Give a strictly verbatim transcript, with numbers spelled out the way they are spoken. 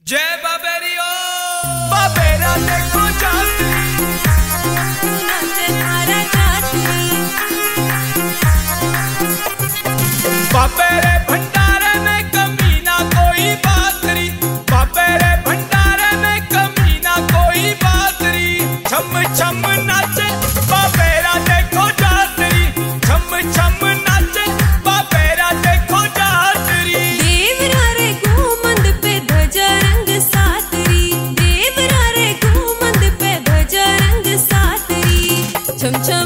जय बाबेरियो बाबेरा देखो जाती बाबेरे भंडारे में कमी ना कोई बात री, बाबेरे भंडारे में कमी ना कोई बात री। छम छम नाचे बाबेरा देखो जातरी, छम छम नाचे बाबेरा देखो जातरी। देवरा रे घूमंद पे ध्वजा रंग सातरी, देवरा रे घूमंद पे ध्वजा रंग सातरी। छम छम